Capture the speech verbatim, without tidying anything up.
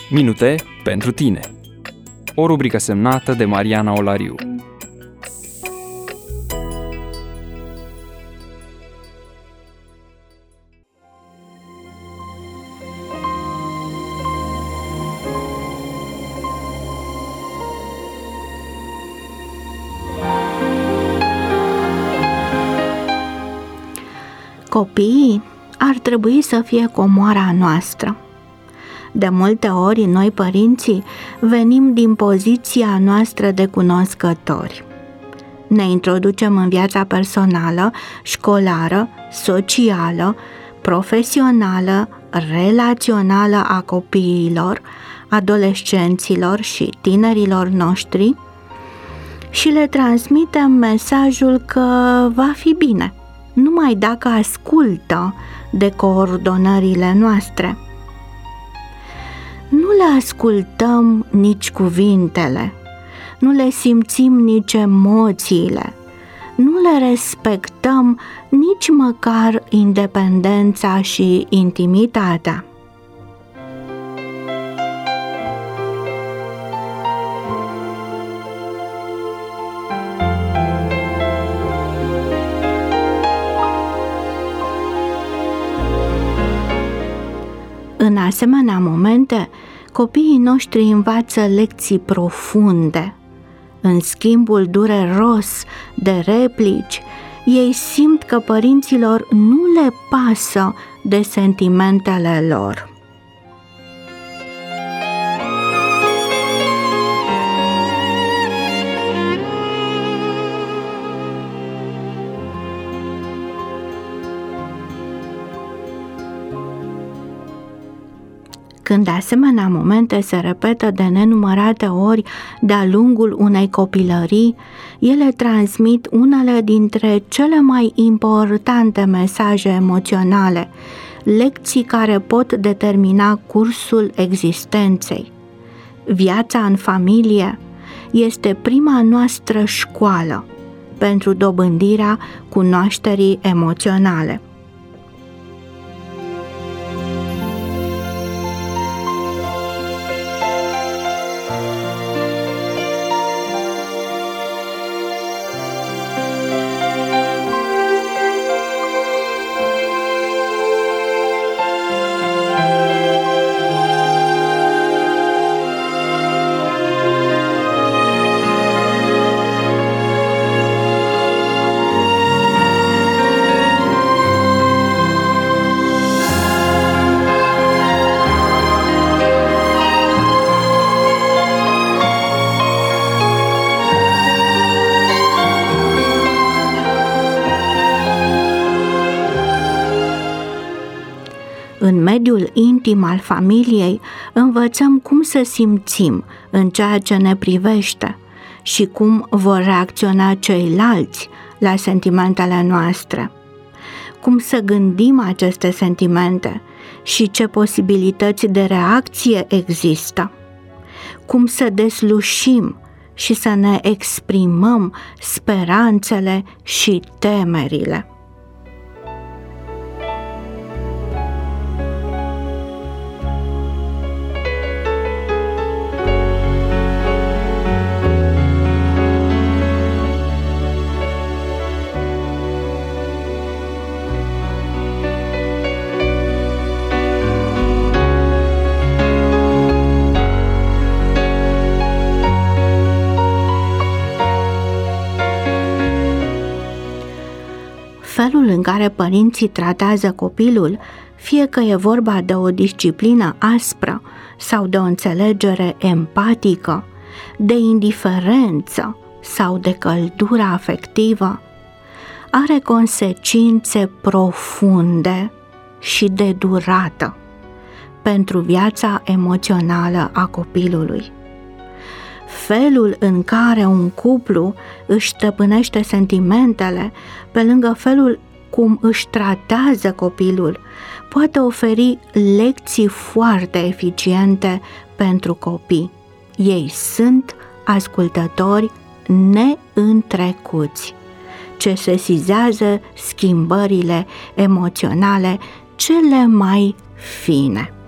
Minute pentru tine. O rubrică semnată de Mariana Olariu. Copiii ar trebui să fie comoara noastră. De multe ori, noi, părinții, venim din poziția noastră de cunoscători. Ne introducem în viața personală, școlară, socială, profesională, relațională a copiilor, adolescenților și tinerilor noștri și le transmitem mesajul că va fi bine, numai dacă ascultă de coordonările noastre. Nu le ascultăm nici cuvintele, nu le simțim nici emoțiile, nu le respectăm nici măcar independența și intimitatea. În asemenea momente, copiii noștri învață lecții profunde. În schimbul dureros de replici, ei simt că părinților nu le pasă de sentimentele lor. Când asemenea momente se repetă de nenumărate ori de-a lungul unei copilării, ele transmit unele dintre cele mai importante mesaje emoționale, lecții care pot determina cursul existenței. Viața în familie este prima noastră școală pentru dobândirea cunoașterii emoționale. În mediul intim al familiei învățăm cum să simțim în ceea ce ne privește și cum vor reacționa ceilalți la sentimentele noastre, cum să gândim aceste sentimente și ce posibilități de reacție există, cum să deslușim și să ne exprimăm speranțele și temerile. Felul în care părinții tratează copilul, fie că e vorba de o disciplină aspră sau de o înțelegere empatică, de indiferență sau de căldură afectivă, are consecințe profunde și de durată pentru viața emoțională a copilului. Felul în care un cuplu își stăpânește sentimentele, pe lângă felul cum își tratează copilul, poate oferi lecții foarte eficiente pentru copii. Ei sunt ascultători neîntrecuți, ce sesizează schimbările emoționale cele mai fine.